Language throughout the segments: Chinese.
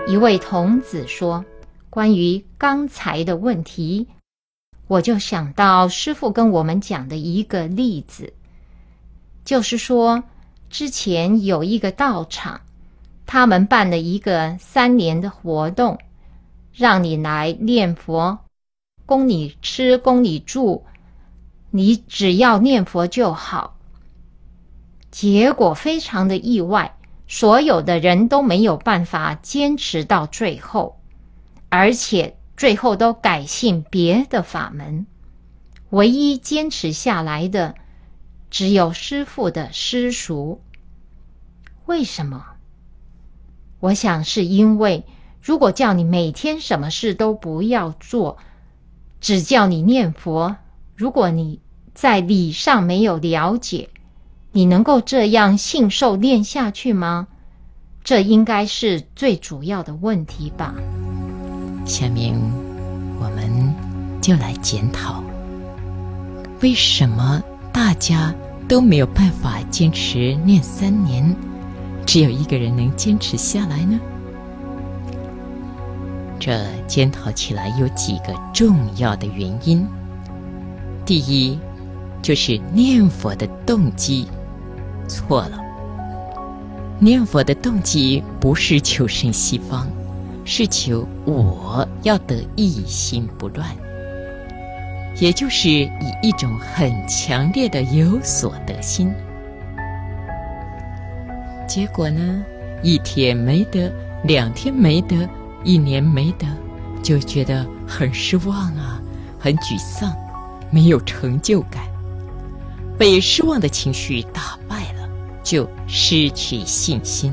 一位童子说，关于刚才的问题，我就想到师父跟我们讲的一个例子，就是说之前有一个道场，他们办了一个3年的活动，让你来念佛，供你吃，供你住，你只要念佛就好。结果非常的意外，所有的人都没有办法坚持到最后，而且最后都改信别的法门，唯一坚持下来的只有师父的师叔。为什么？我想是因为如果叫你每天什么事都不要做，只叫你念佛，如果你在理上没有了解，你能够这样信受念下去吗？这应该是最主要的问题吧。 下面我们就来检讨，为什么大家都没有办法坚持念3年，只有一个人能坚持下来呢？这检讨起来有几个重要的原因。第一，就是念佛的动机错了。念佛的动机不是求生西方，是求我要得一心不乱，也就是以一种很强烈的有所得心。结果呢，1天没得，2天没得，1年没得，就觉得很失望啊，很沮丧，没有成就感，被失望的情绪打败了，就失去信心，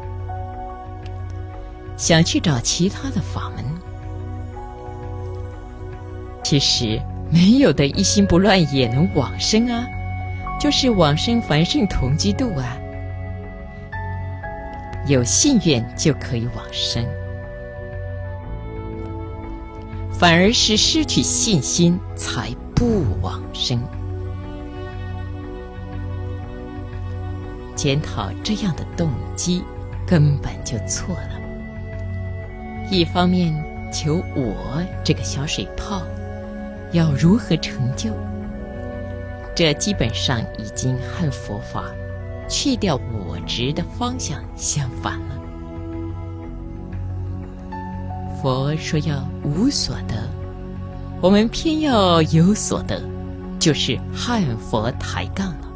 想去找其他的法门。其实没有的一心不乱也能往生啊，就是往生凡圣同居度啊。有信愿就可以往生，反而是失去信心才不往生。检讨这样的动机根本就错了。一方面求我这个小水泡要如何成就，这基本上已经和佛法去掉我执的方向相反了。佛说要无所得，我们偏要有所得，就是和佛抬杠了。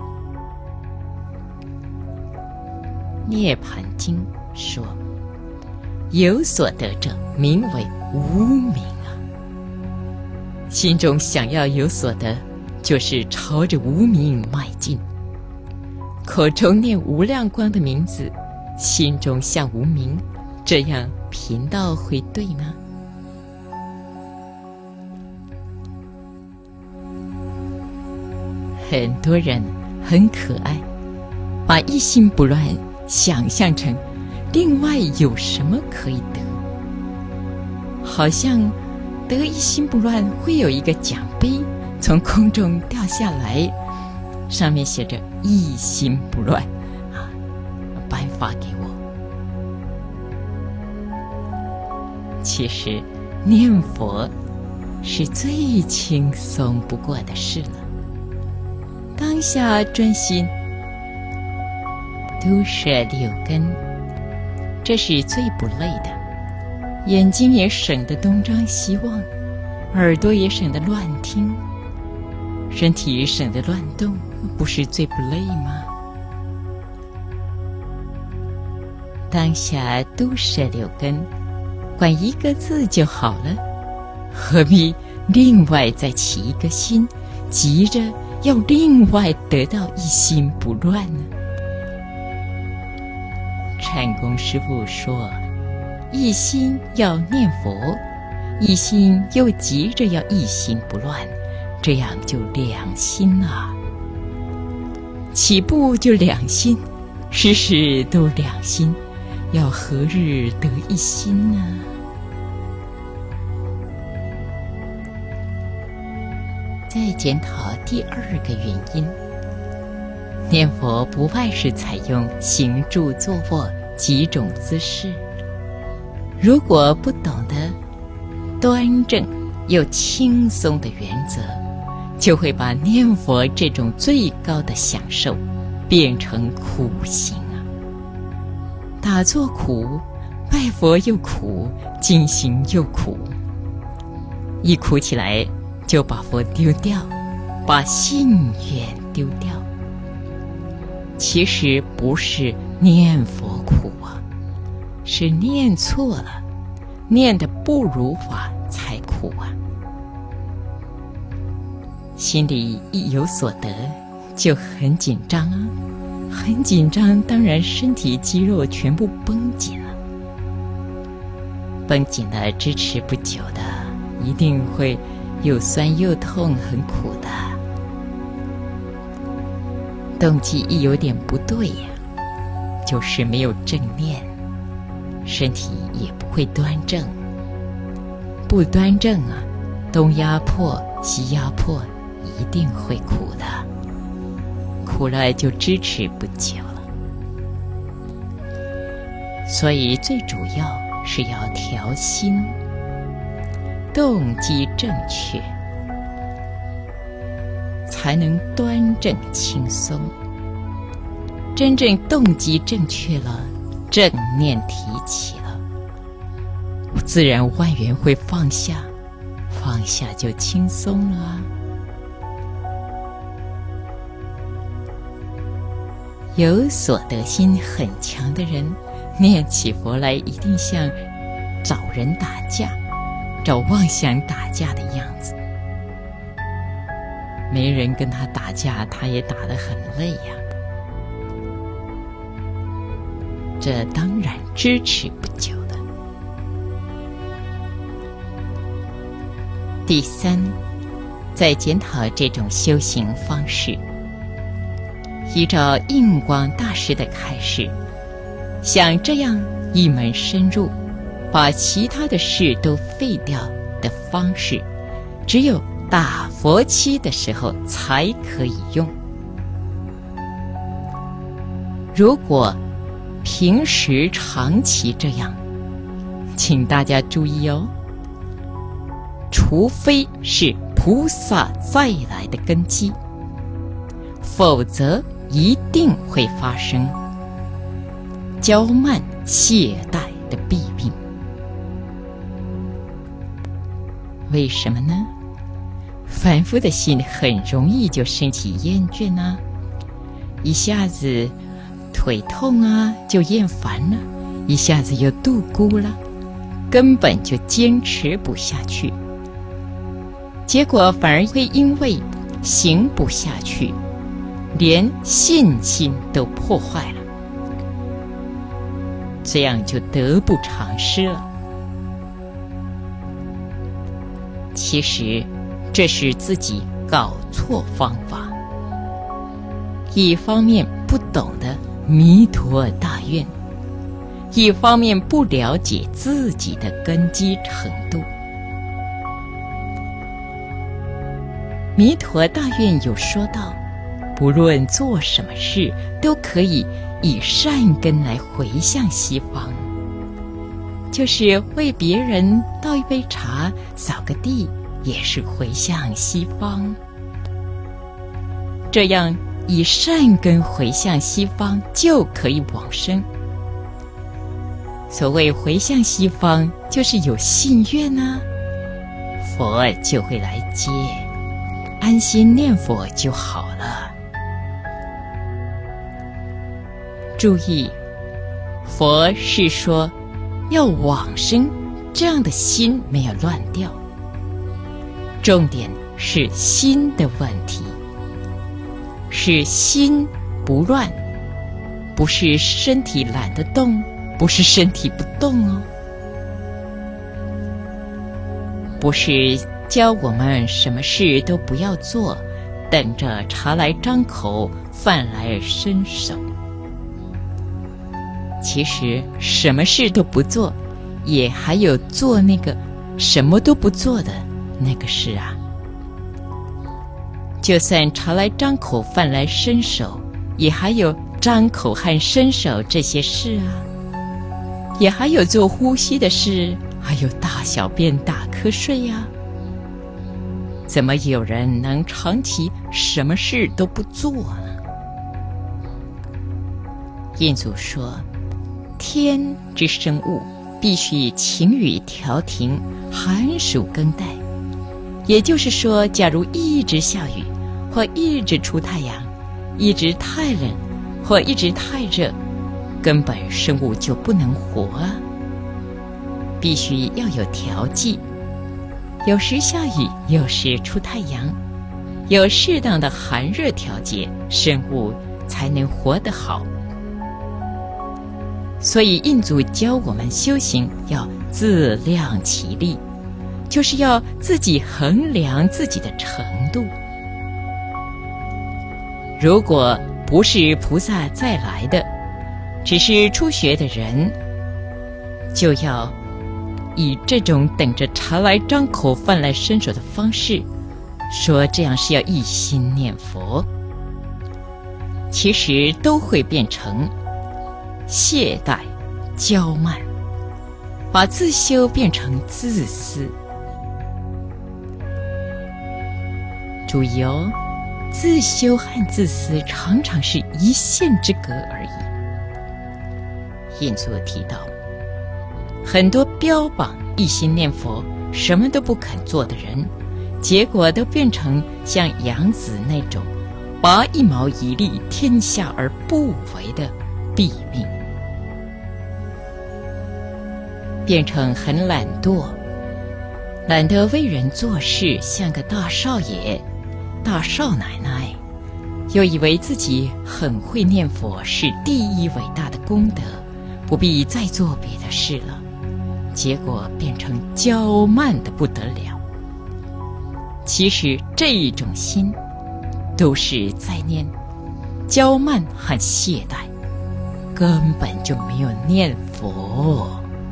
涅槃经说，有所得者名为无明啊。心中想要有所得，就是朝着无明迈进，口中念无量光的名字，心中向无明，这样频道会对吗？很多人很可爱，把一心不乱想象成另外有什么可以得，好像得一心不乱会有一个奖杯从空中掉下来，上面写着一心不乱啊，颁发给我。其实念佛是最轻松不过的事了，当下专心，都摄6根，这是最不累的。眼睛也省得东张西望，耳朵也省得乱听，身体也省得乱动，不是最不累吗？当下都摄6根，管一个字就好了，何必另外再起一个心，急着要另外得到一心不乱呢？禅公师父说，一心要念佛，一心又急着要一心不乱，这样就2心啊。起步就2心，时时都2心，要何日得一心呢？再检讨第2个原因，念佛不外是采用行住坐卧几种姿势， 如果不懂得端正又轻松的原则，就会把念佛这种最高的享受变成苦行啊！打坐苦，拜佛又苦，进行又苦，一苦起来就把佛丢掉，把信愿丢掉。其实不是念佛苦啊，是念错了，念得不如法才苦啊。心里一有所得就很紧张啊，很紧张，当然身体肌肉全部绷紧了，绷紧了支持不久的，一定会又酸又痛，很苦的。动机一有点不对呀，就是没有正念，身体也不会端正，不端正啊，东压迫西压迫，一定会苦的，苦了就支持不久了。所以最主要是要调心，动机正确，才能端正轻松。真正动机正确了，正念提起了，自然万缘会放下，放下就轻松了啊。有所得心很强的人，念起佛来一定像找人打架，找妄想打架的样子。没人跟他打架，他也打得很累呀。这当然支持不久的。第三，在检讨这种修行方式，依照印光大师的开示，像这样一门深入，把其他的事都废掉的方式，只有打佛七的时候才可以用。如果平时长期这样，请大家注意哦，除非是菩萨再来的根基，否则一定会发生骄慢懈怠的弊病。为什么呢？凡夫的心很容易就升起厌倦啊，一下子腿痛啊就厌烦了，一下子又度孤了，根本就坚持不下去，结果反而会因为行不下去，连信心都破坏了，这样就得不偿失了。其实这是自己搞错方法，一方面不懂得弥陀大愿，一方面不了解自己的根基程度。弥陀大愿有说到，不论做什么事，都可以以善根来回向西方，就是为别人倒一杯茶，扫个地，也是回向西方。这样以善根回向西方，就可以往生。所谓回向西方，就是有信愿啊，佛就会来接，安心念佛就好了。注意，佛是说要往生，这样的心没有乱掉，重点是心的问题，是心不乱，不是身体懒得动，不是身体不动哦，不是教我们什么事都不要做，等着茶来张口，饭来伸手。其实什么事都不做，也还有做那个什么都不做的那个事啊。就算茶来张口，饭来伸手，也还有张口和伸手这些事啊。 也还有做呼吸的事，还有大小便、打瞌睡呀。怎么有人能长期什么事都不做呢？印祖说，天之生物必须晴雨调停，寒暑更代。也就是说，假如一直下雨，或一直出太阳，一直太冷，或一直太热，根本生物就不能活啊。必须要有调剂，有时下雨，有时出太阳，有适当的寒热调节，生物才能活得好。所以印祖教我们修行要自量其力，就是要自己衡量自己的程度。如果不是菩萨再来的，只是初学的人，就要以这种等着茶来张口饭来伸手的方式，说这样是要一心念佛，其实都会变成懈怠、骄慢，把自修变成自私。注意哦，自修和自私常常是一线之隔而已。印祖提到，很多标榜一心念佛，什么都不肯做的人，结果都变成像杨子那种拔一毛一粒天下而不为的毙命，变成很懒惰，懒得为人做事，像个大少爷、大少奶奶，又以为自己很会念佛，是第一伟大的功德，不必再做别的事了，结果变成骄慢的不得了。其实这种心都是在念骄慢和懈怠，根本就没有念佛。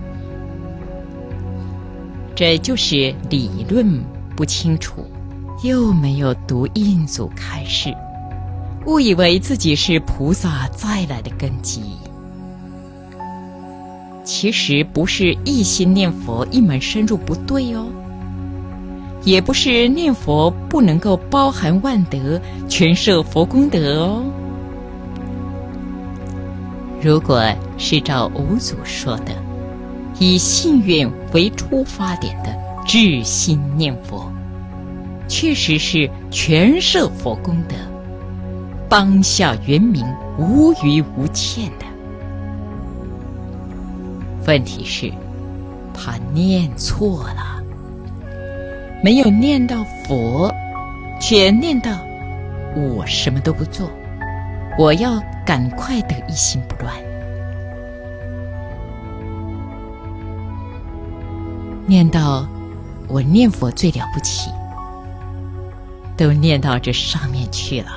这就是理论不清楚，又没有读印祖开示，误以为自己是菩萨再来的根基。其实不是一心念佛一门深入不对哦，也不是念佛不能够包含万德，全摄佛功德哦。如果是照五祖说的，以信愿为出发点的至心念佛，确实是全摄佛功德，当下圆明，无余无欠的。问题是他念错了，没有念到佛，却念到我什么都不做，我要赶快得一心不乱。念到我念佛最了不起，都念到这上面去了。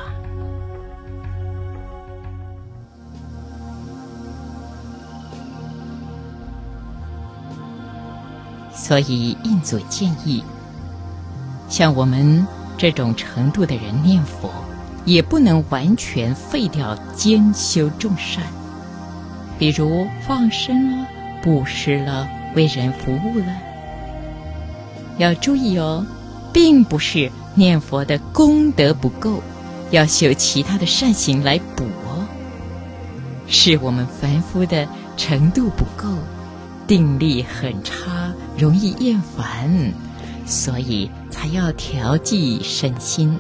所以印祖建议，像我们这种程度的人念佛，也不能完全废掉兼修众善，比如放生了、布施了、为人服务了。要注意哦，并不是念佛的功德不够，要修其他的善行来补哦，是我们凡夫的程度不够，定力很差，容易厌烦，所以才要调剂身心。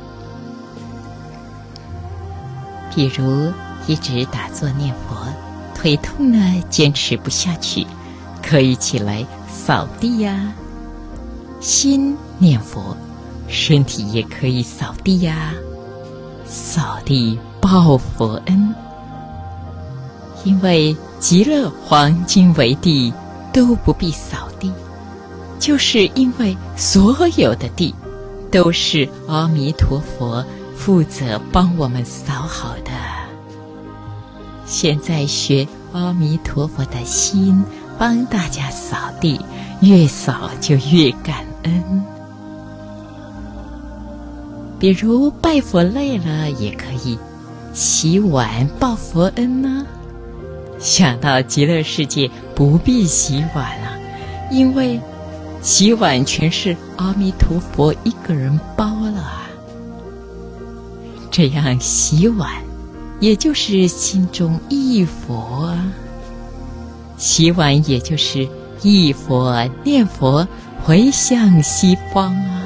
比如一直打坐念佛，腿痛了坚持不下去，可以起来扫地呀。心念佛，身体也可以扫地呀，扫地报佛恩。因为极乐黄金为地都不必扫地，就是因为所有的地都是阿弥陀佛负责帮我们扫好的。现在学阿弥陀佛的心，帮大家扫地，越扫就越感恩。比如拜佛累了，也可以洗碗报佛恩呢。 想到极乐世界不必洗碗了，因为洗碗全是阿弥陀佛一个人包了啊。这样洗碗也就是心中忆佛啊，洗碗也就是忆佛念佛回向西方啊。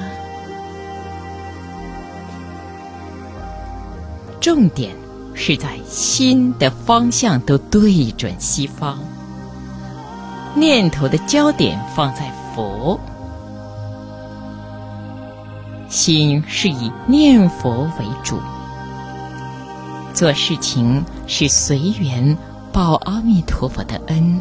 重点是在心的方向都对准西方，念头的焦点放在佛，心是以念佛为主，做事情是随缘报阿弥陀佛的恩，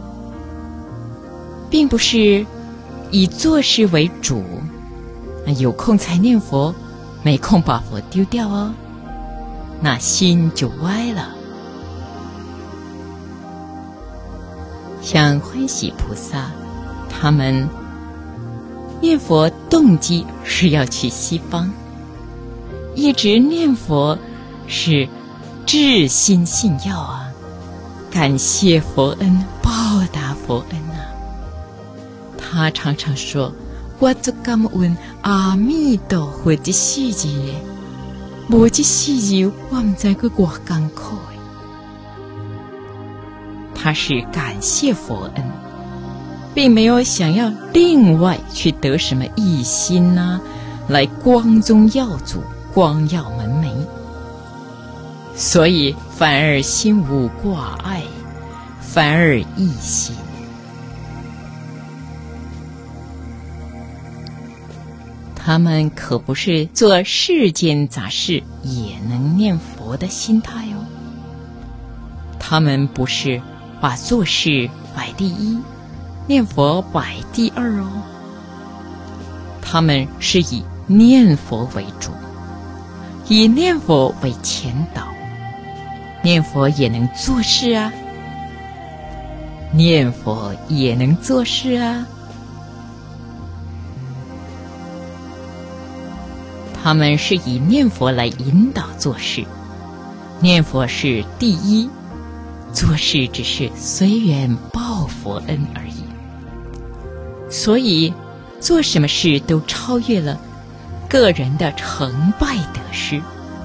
并不是以做事为主，有空才念佛，没空把佛丢掉哦，那心就歪了。像欢喜菩萨，他们念佛动机是要去西方，一直念佛是至心信要啊，感谢佛恩，报答佛恩啊。他常常说，我做感恩阿弥陀佛的世界，无这世界我不知道多艰苦。他是感谢佛恩，并没有想要另外去得什么一心啊，来光宗耀祖、光耀门楣，所以反而心无挂碍，反而一心。他们可不是做世间杂事也能念佛的心态哦，他们不是把做事摆第一，念佛摆第二哦，他们是以念佛为主，以念佛为前导。念佛也能做事啊，念佛也能做事啊。他们是以念佛来引导做事，念佛是第一，做事只是随缘报佛恩而已。所以做什么事都超越了个人的成败得失，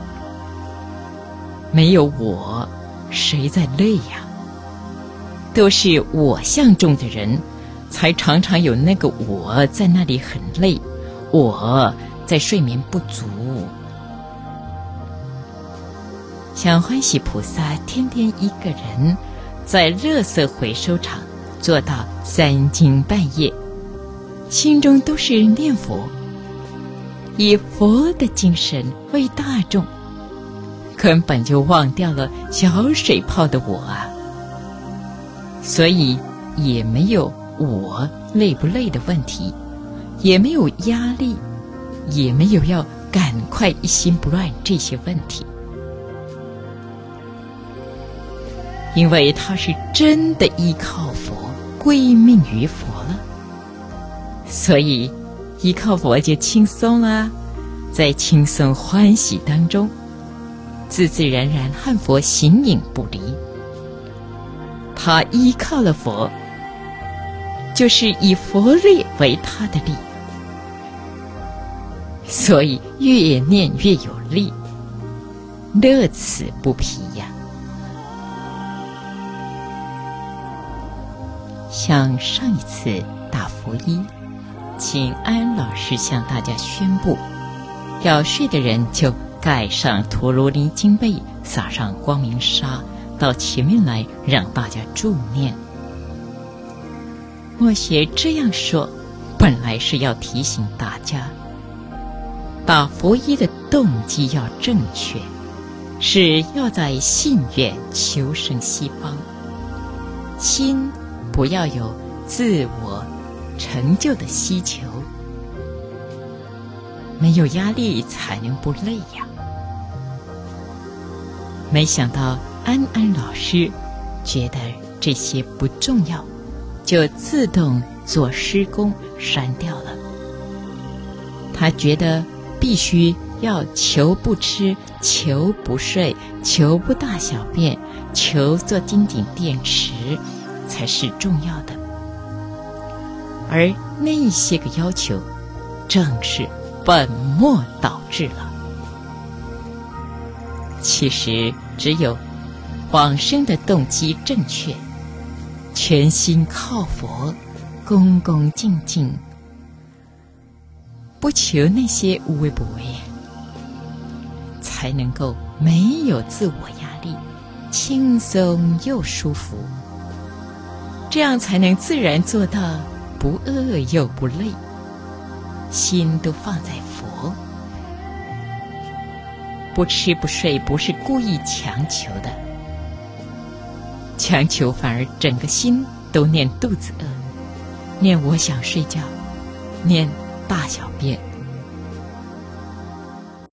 没有我，谁在累呀？都是我相中的人，才常常有那个我在那里很累，我在睡眠不足。像欢喜菩萨天天一个人在垃圾回收场做到3更半夜，心中都是念佛，以佛的精神为大众，根本就忘掉了小水泡的我啊，所以也没有我累不累的问题，也没有压力，也没有要赶快一心不乱这些问题，因为他是真的依靠佛，归命于佛了，所以依靠佛就轻松啦，在轻松欢喜当中，自自然然和佛形影不离。他依靠了佛，就是以佛力为他的力，所以越念越有力，乐此不疲呀。像上一次大佛一，请安安老师向大家宣布，要睡的人就盖上陀罗尼经被，撒上光明纱，到前面来让大家助念。默写这样说，本来是要提醒大家，打佛一的动机要正确，是要在信愿求生西方，心不要有自我成就的希求，没有压力才能不累呀。没想到安安老师觉得这些不重要，就自动做施工删掉了。他觉得必须要求不吃，求不睡，求不大小便，求做金顶电池才是重要的。而那些个要求正是本末倒置了。其实只有往生的动机正确，全心靠佛，恭恭敬敬，不求那些无为不为，才能够没有自我压力，轻松又舒服，这样才能自然做到不饿又不累，心都放在佛。不吃不睡不是故意强求的，强求反而整个心都念肚子饿，念我想睡觉，念大小便，